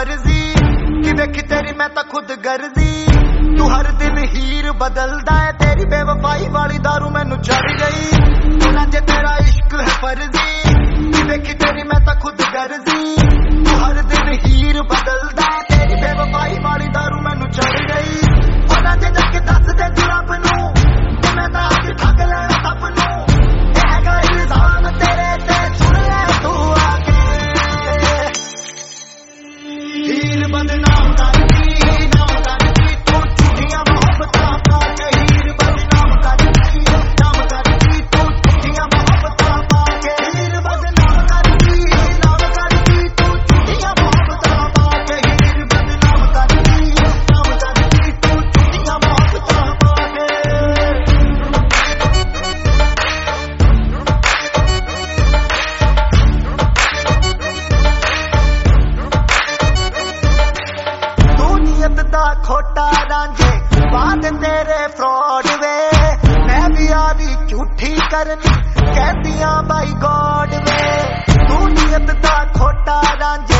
फर्जी कि वेखी तेरी मैं तां खुद गर्जी। तू हर दिन हीर बदलदा है, तेरी बेवफाई वाली दारू मैनू चढ़ गई। ना जे तेरा इश्क है फर्जी कि वेखी तेरी मैं तां खुद गर्जी। तू हर दिन हीर बदलदा है, तेरी बेवफाई वाली दारू मैनू चढ़ गई। ना जे जाके दस दे तू रब नू कि मैं तां अज ठग लेना सब नू। ये हैगा इल्जाम तेरे ते, सुन ले तू आके हीर बदनाम करदी नाम करदी। तू झूठियां मोहब्बतां पाके हीर बदनाम करदी नाम करदी। तू झूठियां मोहब्बतां पाके हीर बदनाम करदी नाम करदी। तू झूठियां मोहब्बतां पाके हीर बदनाम करदी नाम करदी। तू झूठियां मोहब्बतां पाके नीयत दा खोटा रांझे बाद तेरे फ्रॉड वे। मैं भी आदी झूठी करनी कहदियां बाई गॉड वे। तू नीयत दा खोटा रांझे